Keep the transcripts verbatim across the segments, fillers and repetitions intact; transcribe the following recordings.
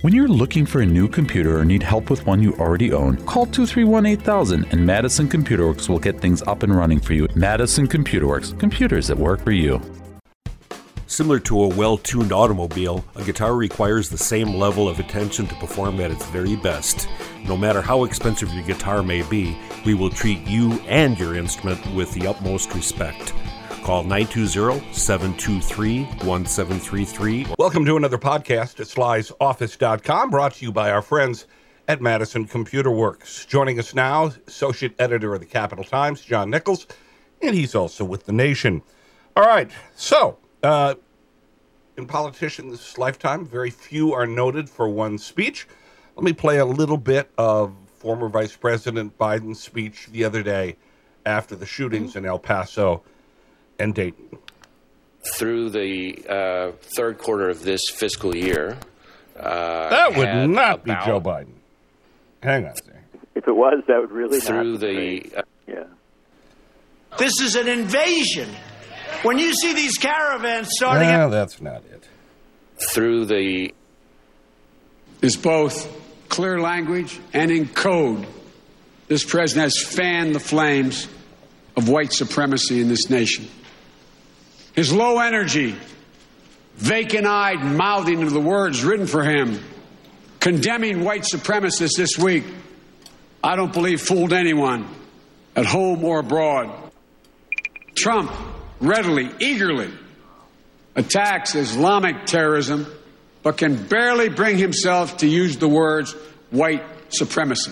When you're looking for a new computer or need help with one you already own, call two three one, eight thousand and Madison Computer Works will get things up and running for you. Madison Computer Works, computers that work for you. Similar to a well-tuned automobile, a guitar requires the same level of attention to perform at its very best. No matter how expensive your guitar may be, we will treat you and your instrument with the utmost respect. Call nine two zero, seven two three, one seven three three. Welcome to another podcast at Sly's Office dot com, brought to you by our friends at Madison Computer Works. Joining us now, Associate Editor of the Capital Times, John Nichols, and he's also with The Nation. All right, so uh, in politicians' lifetime, very few are noted for one speech. Let me play a little bit of former Vice President Biden's speech the other day after the shootings in El Paso and Dayton. Through the uh, third quarter of this fiscal year, uh, that would not about, be Joe Biden. Hang on a second. If it was, that would really through not be the. Uh, yeah. This is an invasion. When you see these caravans starting, well, that's not it. Through the is both clear language and in code. This president has fanned the flames of white supremacy in this nation. His low energy, vacant-eyed mouthing of the words written for him, condemning white supremacists this week, I don't believe fooled anyone, at home or abroad. Trump readily, eagerly attacks Islamic terrorism, but can barely bring himself to use the words white supremacy.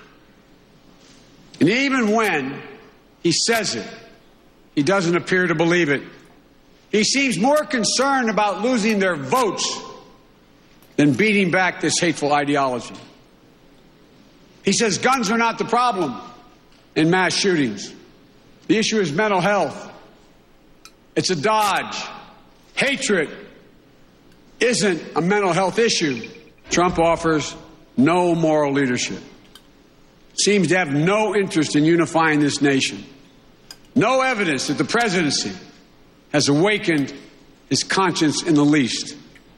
And even when he says it, he doesn't appear to believe it. He seems more concerned about losing their votes than beating back this hateful ideology. He says guns are not the problem in mass shootings. The issue is mental health. It's a dodge. Hatred isn't a mental health issue. Trump offers no moral leadership. Seems to have no interest in unifying this nation. No evidence that the presidency has awakened his conscience in the least.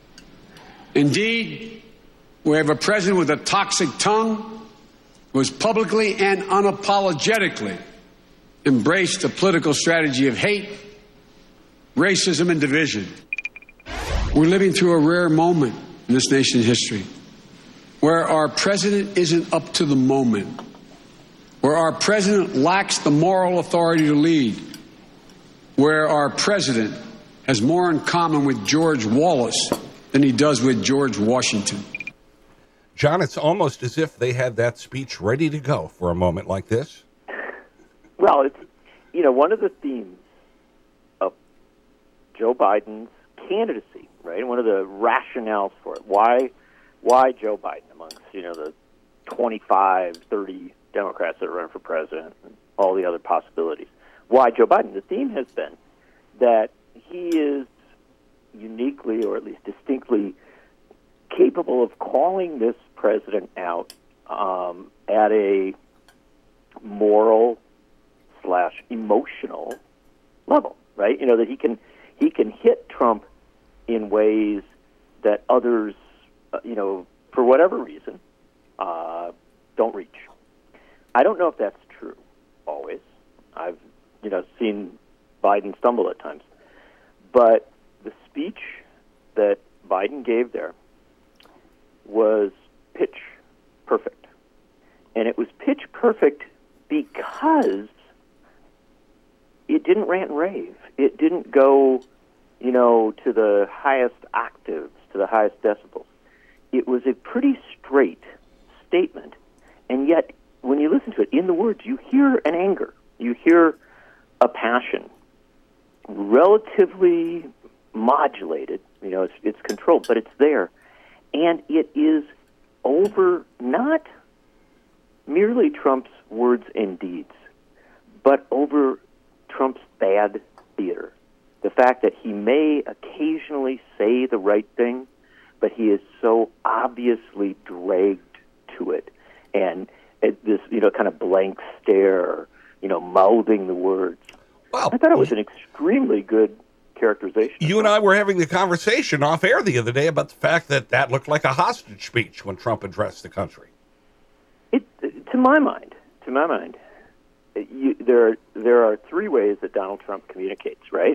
Indeed, we have a president with a toxic tongue who has publicly and unapologetically embraced the political strategy of hate, racism, and division. We're living through a rare moment in this nation's history where our president isn't up to the moment, where our president lacks the moral authority to lead, where our president has more in common with George Wallace than he does with George Washington. John, it's almost as if they had that speech ready to go for a moment like this. Well, it's, you know, one of the themes of Joe Biden's candidacy, right? One of the rationales for it. Why, why Joe Biden amongst, you know, the twenty-five, thirty Democrats that are running for president and all the other possibilities? Why Joe Biden? The theme has been that he is uniquely, or at least distinctly, capable of calling this president out um, at a moral slash emotional level, right? You know, that he can he can hit Trump in ways that others, uh, you know, for whatever reason, uh, don't reach. I don't know if that's true always. I've you know, seen Biden stumble at times. But the speech that Biden gave there was pitch perfect. And it was pitch perfect because it didn't rant and rave. It didn't go, you know, to the highest octaves, to the highest decibels. It was a pretty straight statement. And yet, when you listen to it, in the words, you hear an anger. You hear a passion, relatively modulated, you know, it's, it's controlled, but it's there. And it is over not merely Trump's words and deeds, but over Trump's bad theater. The fact that he may occasionally say the right thing, but he is so obviously dragged to it. And it, this, you know, kind of blank stare, you know, mouthing the words. Well, I thought it was an extremely good characterization. You and I were having the conversation off air the other day about the fact that that looked like a hostage speech when Trump addressed the country. It, to my mind, to my mind, you, there there are three ways that Donald Trump communicates. Right.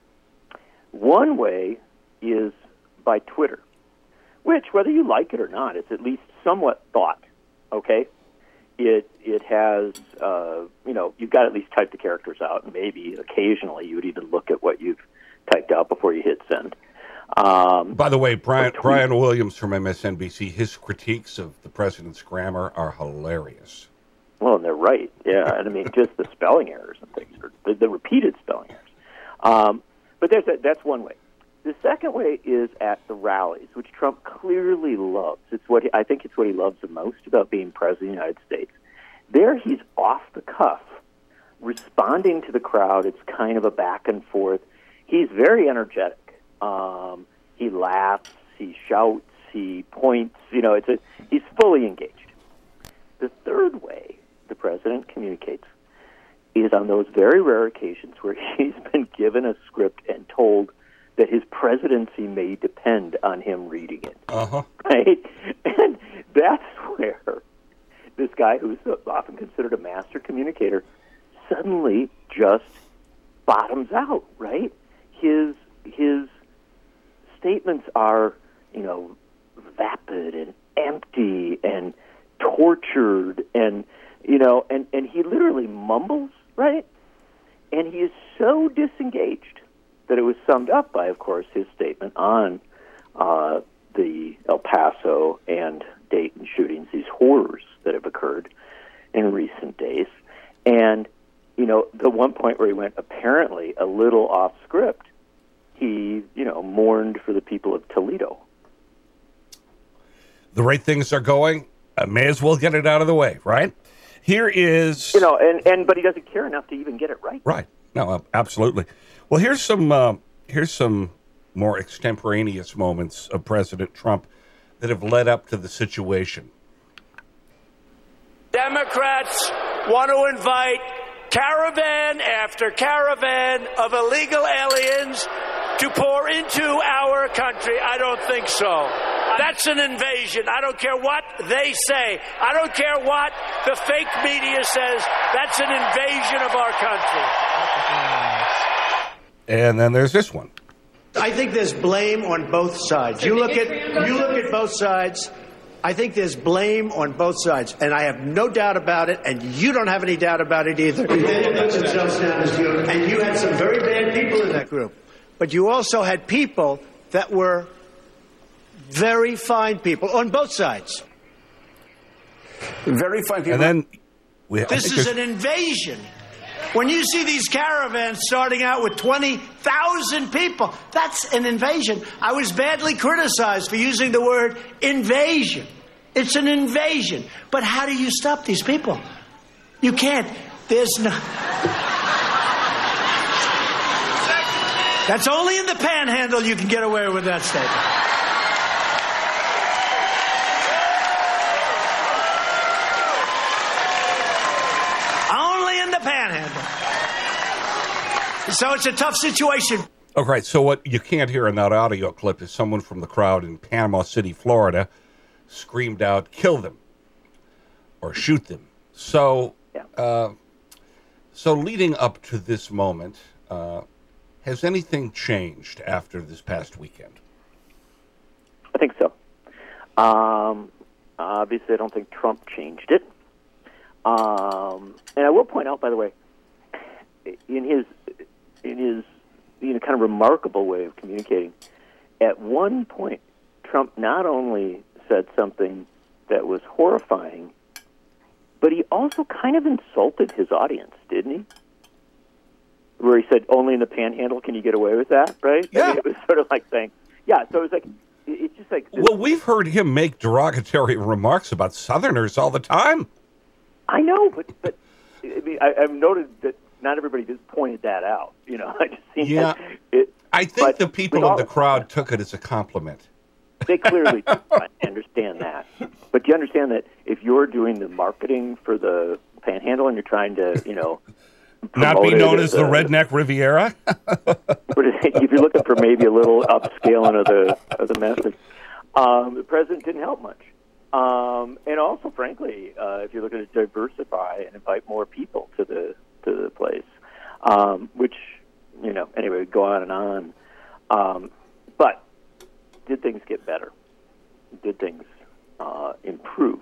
One way is by Twitter, which, whether you like it or not, is at least somewhat thought. Okay. It it has, uh, you know, you've got to at least type the characters out, and maybe occasionally you would even look at what you've typed out before you hit send. Um, By the way, Brian, Brian Williams from M S N B C, his critiques of the president's grammar are hilarious. Well, and they're right, yeah. And I mean, just the spelling errors and things, or the, the repeated spelling errors. Um, but there's a, that's one way. The second way is at the rallies, which Trump clearly loves. It's what he, I think it's what he loves the most about being president of the United States. There, he's off the cuff, responding to the crowd. It's kind of a back and forth. He's very energetic. Um, he laughs. He shouts. He points. You know, it's a, he's fully engaged. The third way the president communicates is on those very rare occasions where he's been given a script and told that his presidency may depend on him reading it. Uh-huh. Right? And that's where this guy, who's often considered a master communicator, suddenly just bottoms out, right? His his statements are, you know, vapid and empty and tortured and, you know, and, and he literally mumbles, right? And he is so disengaged that it was summed up by, of course, his statement on uh, the El Paso and Dayton shootings, these horrors that have occurred in recent days. And, you know, the one point where he went apparently a little off script, he, you know, mourned for the people of Toledo. The rate things are going, I may as well get it out of the way, right? Here is... You know, and, and but he doesn't care enough to even get it right. Right. No, absolutely. Well, here's some uh, here's some more extemporaneous moments of President Trump that have led up to the situation. Democrats want to invite caravan after caravan of illegal aliens to pour into our country. I don't think so. That's an invasion. I don't care what they say. I don't care what the fake media says. That's an invasion of our country. And then there's this one. I think there's blame on both sides. You look at you look at both sides. I think there's blame on both sides, and I have no doubt about it, and you don't have any doubt about it either. And you had some very bad people in that group. But you also had people that were very fine people on both sides. Very fine people. And then we have, this is an invasion. When you see these caravans starting out with twenty thousand people, that's an invasion. I was badly criticized for using the word invasion. It's an invasion. But how do you stop these people? You can't. There's no... That's only in the panhandle you can get away with that statement. Panhandle. So it's a tough situation. Okay, so what you can't hear in that audio clip is someone from the crowd in Panama City, Florida, screamed out, "Kill them," or "Shoot them." So, yeah. uh, so leading up to this moment, uh, has anything changed after this past weekend? I think so. Um, obviously, I don't think Trump changed it. Um, and I will point out, by the way, in his in his you know kind of remarkable way of communicating, at one point, Trump not only said something that was horrifying, but he also kind of insulted his audience, didn't he? Where he said, "Only in the Panhandle can you get away with that," right? Yeah. I mean, it was sort of like saying, yeah. So it was like it's just like. Well, we've heard him make derogatory remarks about Southerners all the time. I know, but but I mean, I, I've noted that not everybody just pointed that out. You know, I just seen Yeah, that it, I think but the people in the crowd took it as a compliment. They clearly do. I understand that, but do you understand that if you're doing the marketing for the Panhandle and you're trying to, you know, Not be known as, as the a, redneck Riviera? If you're looking for maybe a little upscaling of the of the message, um, the president didn't help much. Um, and also, frankly, uh, if you're looking to diversify and invite more people to the to the place, um, which, you know, anyway, go on and on. Um, but did things get better? Did things uh, improve?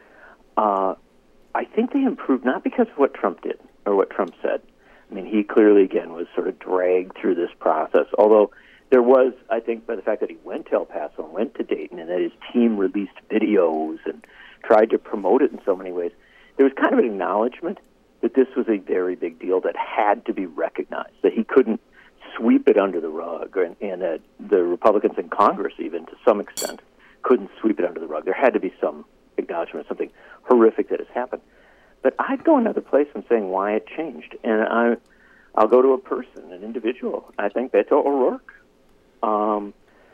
Uh, I think they improved not because of what Trump did or what Trump said. I mean, he clearly, again, was sort of dragged through this process, although there was, I think, by the fact that he went to El Paso and went to Dayton and that his team released videos and tried to promote it in so many ways, there was kind of an acknowledgement that this was a very big deal that had to be recognized, that he couldn't sweep it under the rug, and, and that the Republicans in Congress, even to some extent, couldn't sweep it under the rug. There had to be some acknowledgement of something horrific that has happened. But I'd go another place in saying why it changed. And I, I'll go to a person, an individual. I think Beto O'Rourke um,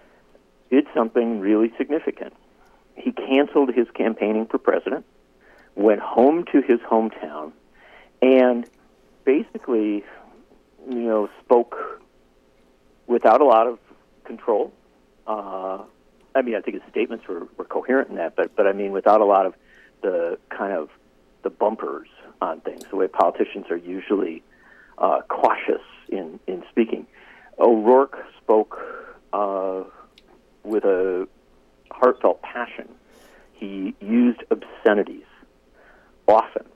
did something really significant. He canceled his campaigning for president, went home to his hometown, and basically, you know, spoke without a lot of control. Uh, I mean, I think his statements were, were coherent in that, but, but I mean, without a lot of the kind of the bumpers on things, the way politicians are usually uh, cautious in, in speaking. O'Rourke spoke uh, with a heartfelt passion. He used obscenities often.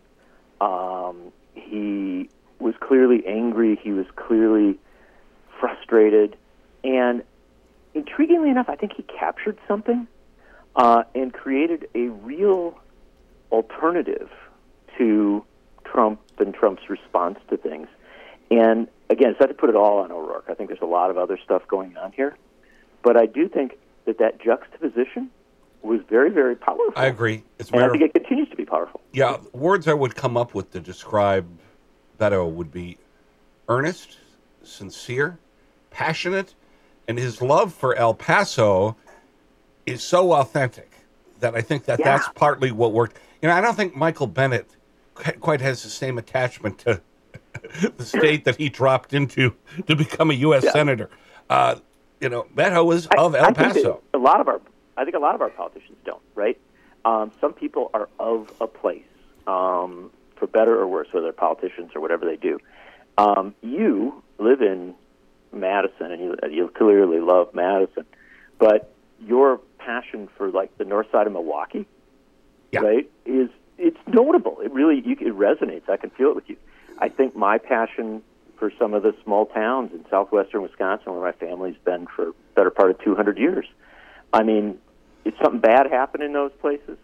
Um, he was clearly angry. He was clearly frustrated. And intriguingly enough, I think he captured something uh, and created a real alternative to Trump and Trump's response to things. And again, it's not to put it all on O'Rourke. I think there's a lot of other stuff going on here. But I do think that that juxtaposition was very, very powerful. I agree. It's and I think it continues to be powerful. Yeah, words I would come up with to describe Beto would be earnest, sincere, passionate, and his love for El Paso is so authentic that I think that Yeah. that's partly what worked. You know, I don't think Michael Bennett quite has the same attachment to the state that he dropped into to become a U S Yeah. senator. Uh, you know, Beto is of I, El I think Paso. that a lot of our, I think a lot of our politicians don't, right? Um, some people are of a place, um, for better or worse, whether they're politicians or whatever they do. Um, you live in Madison, and you, you clearly love Madison, but your passion for like the north side of Milwaukee, yeah. right, is it's notable. It really you, it resonates. I can feel it with you. I think my passion for some of the small towns in southwestern Wisconsin, where my family's been for the better part of two hundred years. I mean, if something bad happened in those places,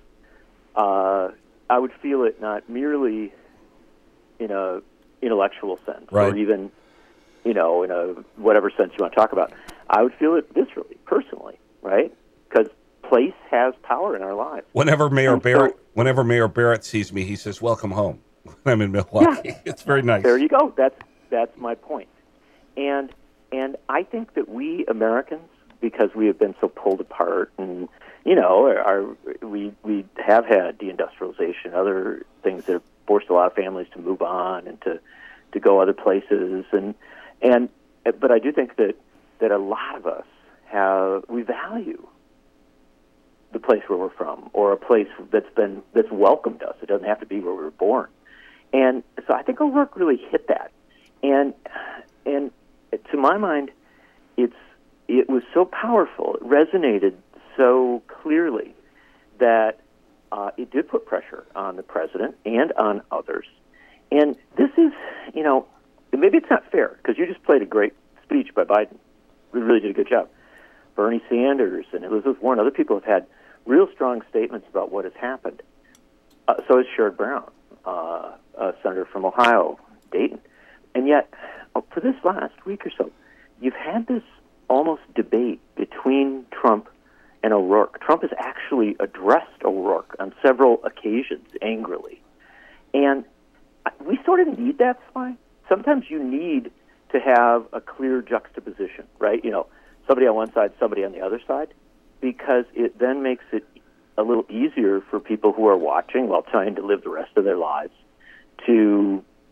uh, I would feel it not merely in a intellectual sense, right. or even, you know, in a whatever sense you want to talk about. I would feel it viscerally, personally, right? Because place has power in our lives. Whenever Mayor And Barrett, so, whenever Mayor Barrett sees me, he says, "Welcome home." When I'm in Milwaukee, yeah, it's very nice. There you go. That's that's my point. And and I think that we Americans, because we have been so pulled apart, and you know, are we we have had deindustrialization, other things that have forced a lot of families to move on and to to go other places, and and but I do think that that a lot of us have we value the place where we're from, or a place that's been that's welcomed us. It doesn't have to be where we were born. And so I think O'Rourke really hit that. And and to my mind, it's it was so powerful, it resonated so clearly that uh, it did put pressure on the president and on others. And this is, you know, maybe it's not fair, because you just played a great speech by Biden. We really did a good job. Bernie Sanders and Elizabeth Warren, other people have had real strong statements about what has happened. Uh, so has Sherrod Brown, uh, a senator from Ohio, Dayton. And yet, for this last week or so, you've had this almost debate between Trump and O'Rourke. Trump has actually addressed O'Rourke on several occasions angrily. And we sort of need that, Sly. Sometimes you need to have a clear juxtaposition, right? You know, somebody on one side, somebody on the other side, because it then makes it a little easier for people who are watching while trying to live the rest of their lives to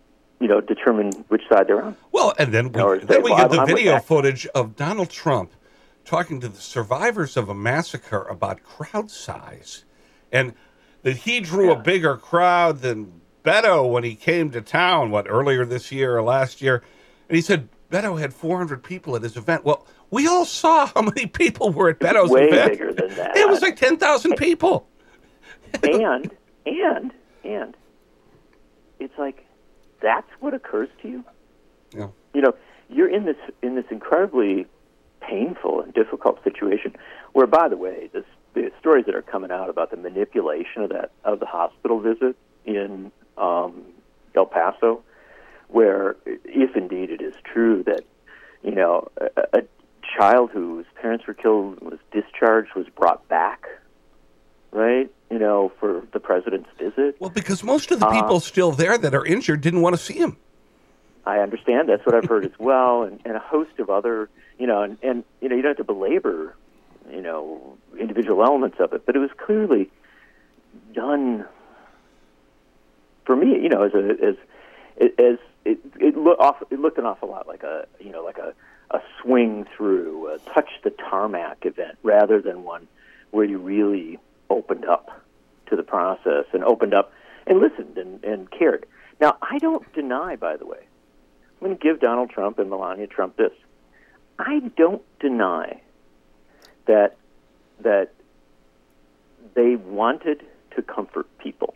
you know, determine which side they're on. Well, and then we, Or then say, we well, get I'm- the I'm with video that. footage of Donald Trump talking to the survivors of a massacre about crowd size, and that he drew a bigger crowd than Beto when he came to town, what, earlier this year or last year. And he said Beto had four hundred people at his event. Well, we all saw how many people were at Beto's Way event. bigger than that. It was like ten thousand people. and and and it's like that's what occurs to you. Yeah. You know, you're in this in this incredibly painful and difficult situation. Where, by the way, this, the stories that are coming out about the manipulation of that of the hospital visit in um, El Paso, where if indeed it is true that you know a, a child whose parents were killed was discharged was brought back, right? You know, for the president's visit. Well, because most of the people Uh, still there that are injured didn't want to see him. I understand. That's what I've heard as well, and, and a host of other, you know, and, and you know, you don't have to belabor, you know, individual elements of it, but it was clearly done. For me, you know, as a as as it it, look off, it looked an awful lot like a you know like a a swing through, a touch the tarmac event, rather than one where you really opened up to the process and opened up and listened and, and cared. Now, I don't deny, by the way, I'm going to give Donald Trump and Melania Trump this. I don't deny that that they wanted to comfort people.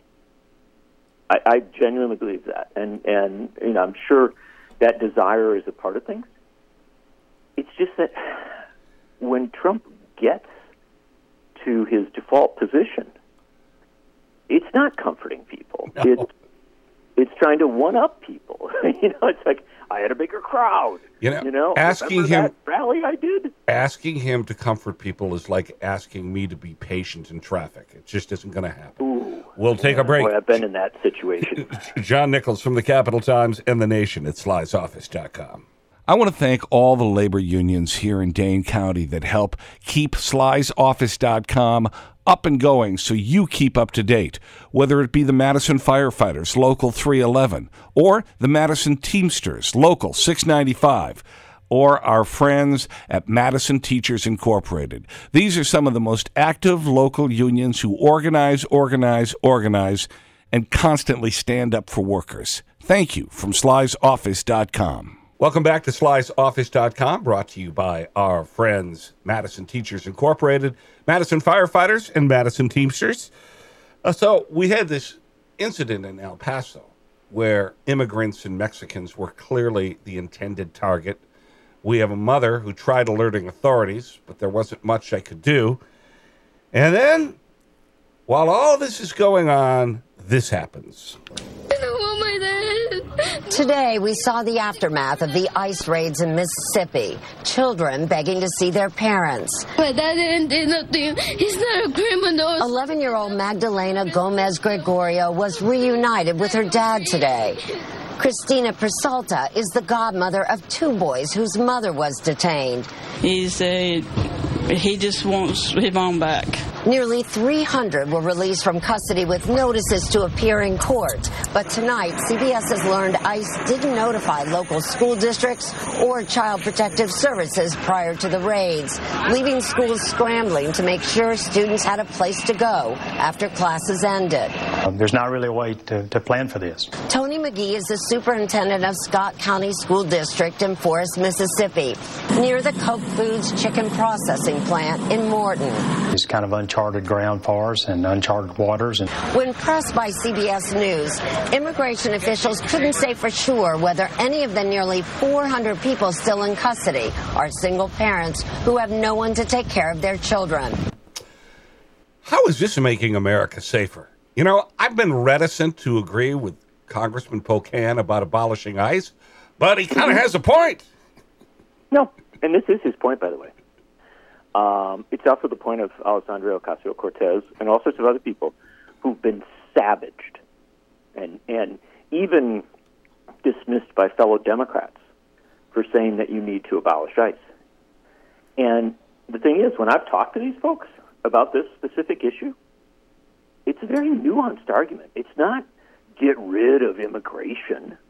I, I genuinely believe that, and and you know I'm sure that desire is a part of things. It's just that when Trump gets to his default position, it's not comforting people. No. It's it's trying to one up people. you know, it's like I had a bigger crowd. You know, you know asking remember him that rally I did. asking him to comfort people is like asking me to be patient in traffic. It just isn't going to happen. Ooh, We'll take a break. boy, I've been in that situation. John Nichols from the Capital Times and The Nation at slies office dot com. I want to thank all the labor unions here in Dane County that help keep slies office dot com up and going so you keep up to date, whether it be the Madison Firefighters, Local three eleven, or the Madison Teamsters, Local six ninety-five, or our friends at Madison Teachers Incorporated. These are some of the most active local unions who organize, organize, organize, and constantly stand up for workers. Thank you from slies office dot com. Welcome back to slies office dot com, brought to you by our friends Madison Teachers Incorporated, Madison Firefighters, and Madison Teamsters. Uh, so we had this incident in El Paso where immigrants and Mexicans were clearly the intended target. We have a mother who tried alerting authorities, but there wasn't much I could do. And then, while all this is going on, this happens. Today, we saw the aftermath of the ICE raids in Mississippi. Children begging to see their parents. My dad didn't do nothing. He's not a criminal. eleven-year-old Magdalena Gomez Gregorio was reunited with her dad today. Christina Persalta is the godmother of two boys whose mother was detained. He said he just wants his mom back. Nearly three hundred were released from custody with notices to appear in court. But tonight, C B S has learned ICE didn't notify local school districts or Child Protective Services prior to the raids, leaving schools scrambling to make sure students had a place to go after classes ended. Um, there's not really a way to, to plan for this. Tony McGee is the superintendent of Scott County School District in Forest, Mississippi, near the Coke Foods chicken processing plant in Morton. It's kind of uncharted ground for us and uncharted waters. And when pressed by C B S News, immigration officials couldn't say for sure whether any of the nearly four hundred people still in custody are single parents who have no one to take care of their children. How is this making America safer? You know, I've been reticent to agree with Congressman Pocan about abolishing ICE, but he kind of has a point. No, and this is his point, by the way. Um, it's also the point of Alexandria Ocasio-Cortez and all sorts of other people who've been savaged and and even dismissed by fellow Democrats for saying that you need to abolish ICE. And the thing is, when I've talked to these folks about this specific issue, it's a very nuanced argument. It's not get rid of immigration.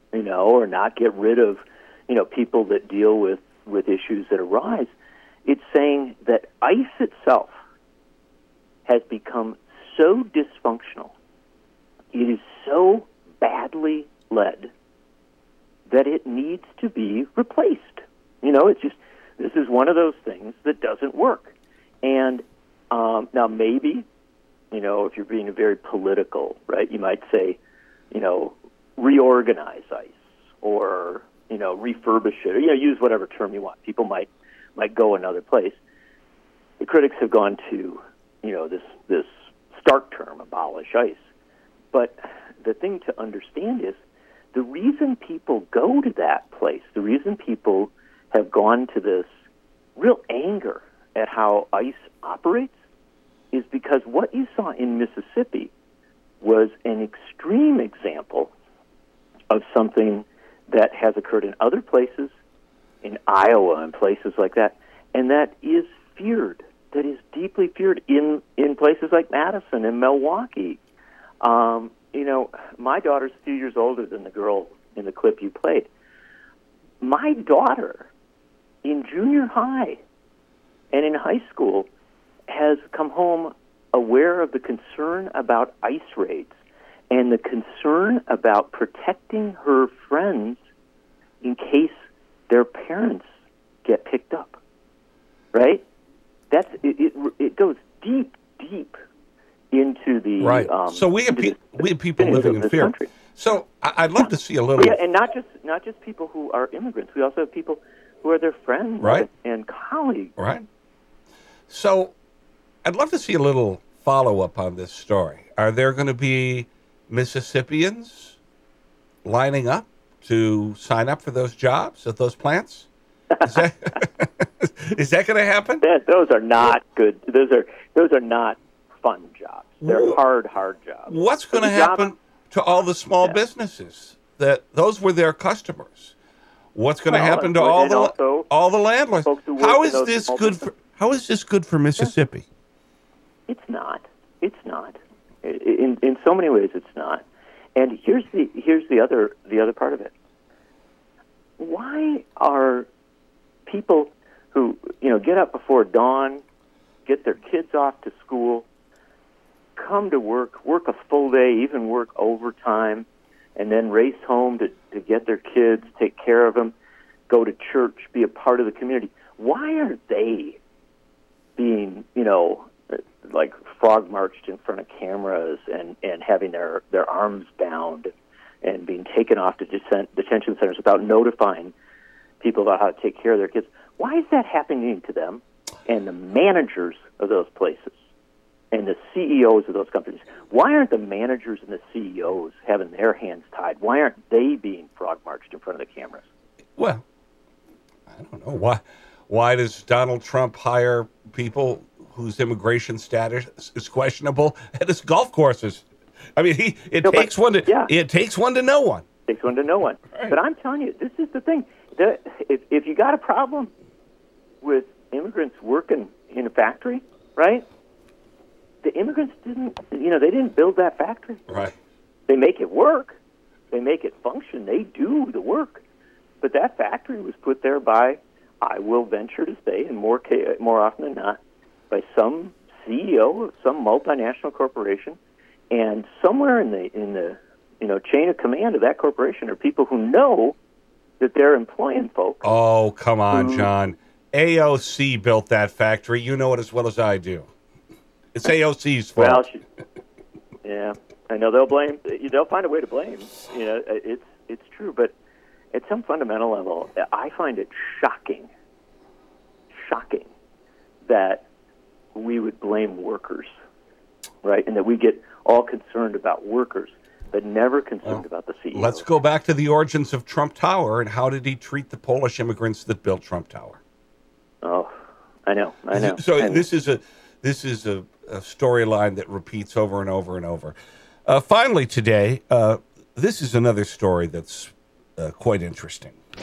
you know, or not get rid of, you know, people that deal with, with issues that arise. It's saying that ICE itself has become so dysfunctional, it is so badly led that it needs to be replaced. You know, it's just, this is one of those things that doesn't work. And um, now maybe, you know, if you're being very political, right, you might say, you know, reorganize ICE or, you know, refurbish it, or, you know, use whatever term you want. People might might go another place. The critics have gone to, you know, this this stark term, abolish ICE. But the thing to understand is the reason people go to that place, the reason people have gone to this real anger at how ICE operates is because what you saw in Mississippi was an extreme example of something that has occurred in other places, in Iowa and places like that, and that is feared, that is deeply feared in, in places like Madison and Milwaukee. Um, you know, my daughter's a few years older than the girl in the clip you played. My daughter in junior high and in high school has come home aware of the concern about ICE raids and the concern about protecting her friends in case their parents get picked up. Right? That's it. It, it goes deep, deep into the right. Um, so we have pe- we have people living in fear. Country. So I- I'd love to see a little. Yeah, and not just not just people who are immigrants. We also have people who are their friends right. and colleagues. Right. So I'd love to see a little follow-up on this story. Are there going to be Mississippians lining up to sign up for those jobs at those plants? Is that, is that going to happen? That, those are not good. Those are those are not fun jobs. They're hard, hard jobs. What's going to happen job, to all the small yeah. businesses that those were their customers? What's going to well, happen to all the also, all the landlords? How is this good for? How is this good for Mississippi? It's not. It's not. In in so many ways, it's not. And here's the here's the other the other part of it. Why are people who, you know, get up before dawn, get their kids off to school, come to work, work a full day, even work overtime, and then race home to, to get their kids, take care of them, go to church, be a part of the community? Why are they being, you know, like frog marched in front of cameras and, and having their, their arms bound and being taken off to deten- detention centers without notifying people about how to take care of their kids? Why is that happening to them and the managers of those places and the C E Os of those companies? Why aren't the managers and the C E Os having their hands tied? Why aren't they being frog marched in front of the cameras? Well, I don't know. Why, why does Donald Trump hire people whose immigration status is questionable at his golf courses? I mean, he it no, takes but, one to yeah. it takes one to know one. It takes one to know one. Right. But I'm telling you, this is the thing. The, if if you got a problem with immigrants working in a factory, right? The immigrants didn't, you know, they didn't build that factory. Right. They make it work. They make it function. They do the work. But that factory was put there by, I will venture to say, and more more often than not, by some C E O of some multinational corporation. And somewhere in the in the you know chain of command of that corporation are people who know that they're employing folks. Oh, come on, who, John. A O C built that factory. You know it as well as I do. It's A O C's fault. Well, she, yeah, I know they'll blame. They'll find a way to blame. You know, it's it's true, but at some fundamental level, I find it shocking, shocking that we would blame workers, right, and that we get all concerned about workers, but never concerned well, about the C E Os. Let's go back to the origins of Trump Tower, and how did he treat the Polish immigrants that built Trump Tower? Oh, I know, I know. So I know. this is a this is a, a storyline that repeats over and over and over. Uh, finally, today, uh, this is another story that's uh, quite interesting.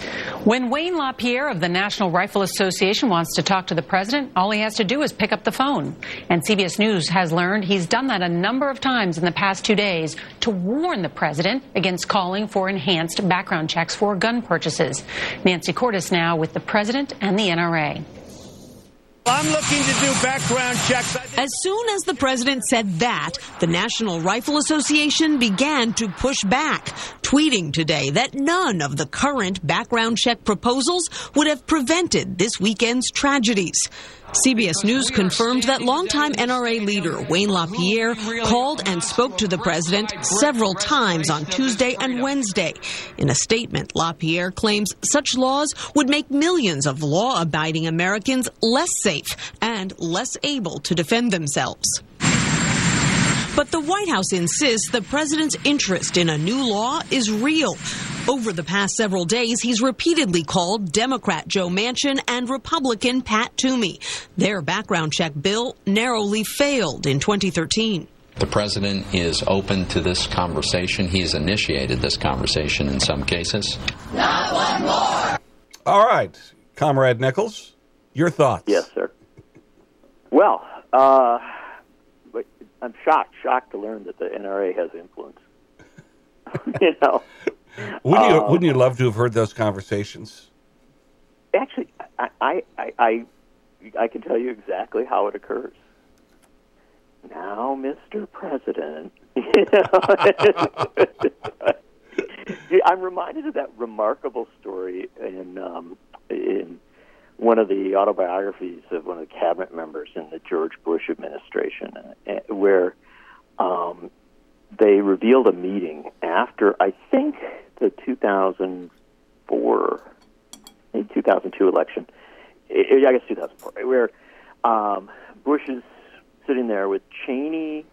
When Wayne LaPierre of the National Rifle Association wants to talk to the president, all he has to do is pick up the phone. And C B S News has learned he's done that a number of times in the past two days to warn the president against calling for enhanced background checks for gun purchases. Nancy Cordes now with the president and the N R A. I'm looking to do background checks. As soon as the president said that, the National Rifle Association began to push back, tweeting today that none of the current background check proposals would have prevented this weekend's tragedies. C B S News confirmed that longtime N R A leader Wayne LaPierre called and spoke to the president several times on Tuesday and Wednesday. In a statement, LaPierre claims such laws would make millions of law-abiding Americans less safe and less able to defend themselves. But the White House insists the president's interest in a new law is real. Over the past several days, he's repeatedly called Democrat Joe Manchin and Republican Pat Toomey. Their background check bill narrowly failed in twenty thirteen. The president is open to this conversation. He's initiated this conversation in some cases. Not one more. All right, Comrade Nichols, your thoughts? Yes, sir. Well, uh, but I'm shocked, shocked to learn that the N R A has influence. you know. Wouldn't you, um, wouldn't you love to have heard those conversations? Actually, I, I, I, I, I can tell you exactly how it occurs. Now, Mister President, you know, I'm reminded of that remarkable story in um, in one of the autobiographies of one of the cabinet members in the George Bush administration, uh, where um, they revealed a meeting after, I think, the two thousand four, maybe two thousand two election. I guess two thousand four, where um, Bush is sitting there with Cheney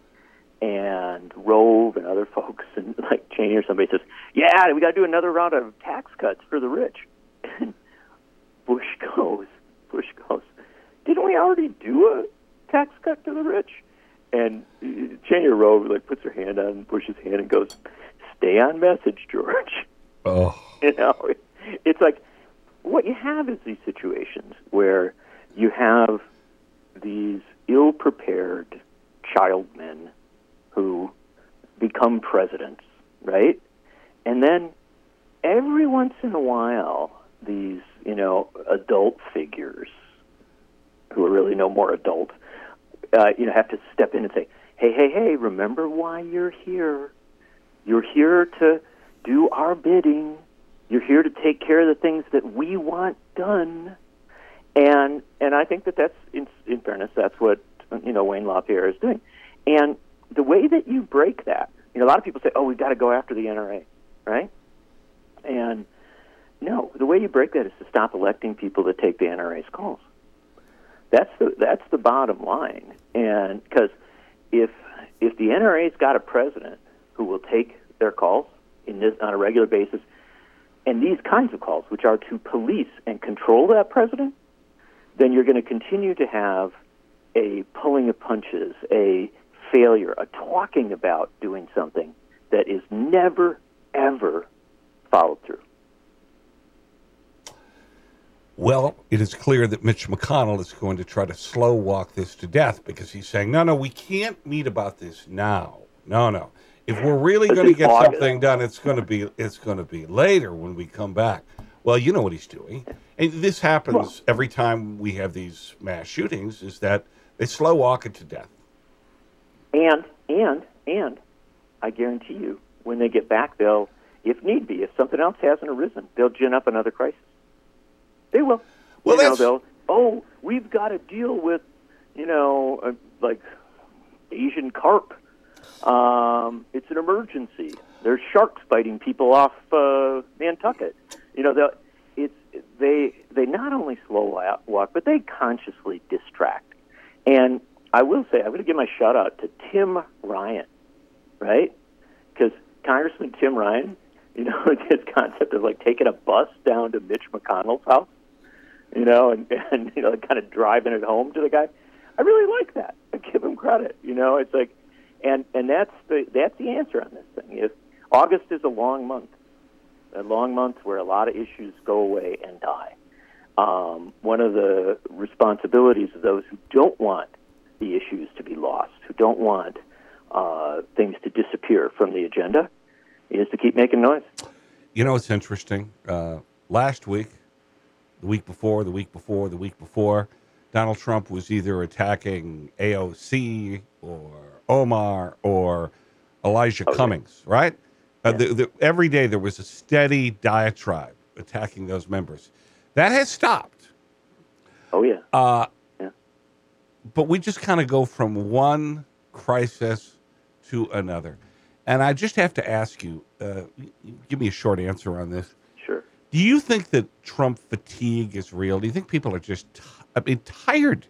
and Rove and other folks, and like Cheney or somebody says, "Yeah, we got to do another round of tax cuts for the rich." And Bush goes, Bush goes, "Didn't we already do a tax cut to the rich?" And Cheney or Rove like puts her hand on Bush's hand and goes, "Stay on message, George." Oh, you know, it, it's like what you have is these situations where you have these ill-prepared child men who become presidents, right? And then every once in a while, these, you know, adult figures who are really no more adult, uh, you know, have to step in and say, hey, hey, hey, remember why you're here. You're here to do our bidding. You're here to take care of the things that we want done. And and I think that that's, in, in fairness, that's what, you know, Wayne LaPierre is doing. And the way that you break that, you know, a lot of people say, oh, we've got to go after the N R A, right? And no, the way you break that is to stop electing people that take the N R A's calls. That's the that's the bottom line. And because if if the N R A's got a president who will take their calls in this on a regular basis, and these kinds of calls, which are to police and control that president, then you're going to continue to have a pulling of punches, a failure, a talking about doing something that is never, ever followed through. Well, it is clear that Mitch McConnell is going to try to slow walk this to death because he's saying, no, no, we can't meet about this now. No, no. If we're really going to get something done, it's going to be it's going to be later when we come back. Well, you know what he's doing. And this happens well, every time we have these mass shootings, is that they slow walk it to death. And, and, and, I guarantee you, when they get back, they'll, if need be, if something else hasn't arisen, they'll gin up another crisis. They will. Well, you that's... know, they'll, oh, we've got to deal with, you know, uh, like Asian carp. Um, it's an emergency. There's sharks biting people off uh, Nantucket. You know, it's they they not only slow walk, but they consciously distract. And I will say, I'm going to give my shout out to Tim Ryan, right? Because Congressman Tim Ryan, you know, his concept of like taking a bus down to Mitch McConnell's house, you know, and, and you know, kind of driving it home to the guy. I really like that. I give him credit. You know, it's like, and and that's the that's the answer on this thing. If August is a long month, a long month where a lot of issues go away and die. Um, one of the responsibilities of those who don't want the issues to be lost, who don't want uh, things to disappear from the agenda, is to keep making noise. You know, it's interesting. Uh, last week, the week before, the week before, the week before, Donald Trump was either attacking A O C or Omar or Elijah okay. Cummings, right? Uh, Yeah. the, the, every day there was a steady diatribe attacking those members. That has stopped. Oh, yeah. Uh, yeah. But we just kind of go from one crisis to another. And I just have to ask you, uh, give me a short answer on this. Sure. Do you think that Trump fatigue is real? Do you think people are just, t- I mean, tired?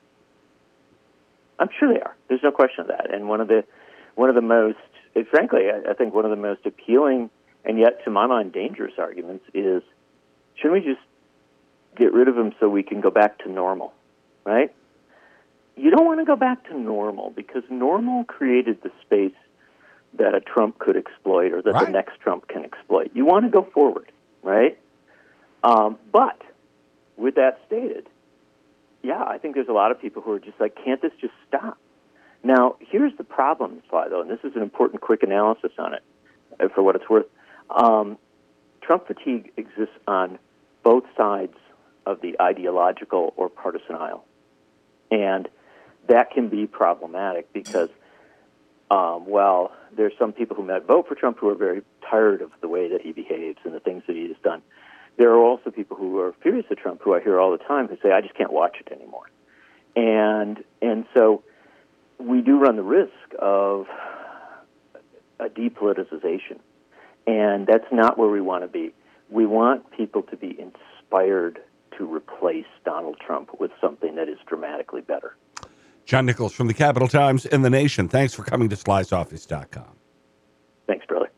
I'm sure they are. There's no question of that. And one of the, one of the most, frankly, I, I think one of the most appealing and yet, to my mind, dangerous arguments is, shouldn't we just get rid of him so we can go back to normal, right? You don't want to go back to normal because normal created the space that a Trump could exploit or that right. the next Trump can exploit. You want to go forward, right? Um, but with that stated, yeah, I think there's a lot of people who are just like, can't this just stop? Now, here's the problem, Sly, though, and this is an important quick analysis on it, for what it's worth. Um, Trump fatigue exists on both sides of the ideological or partisan aisle. And that can be problematic because, um, well, there's some people who might vote for Trump who are very tired of the way that he behaves and the things that he has done. There are also people who are furious at Trump who I hear all the time who say, I just can't watch it anymore. And and so we do run the risk of a depoliticization. And that's not where we want to be. We want people to be inspired to replace Donald Trump with something that is dramatically better. John Nichols from the Capital Times and The Nation. Thanks for coming to Sly's Office dot com. Thanks, brother.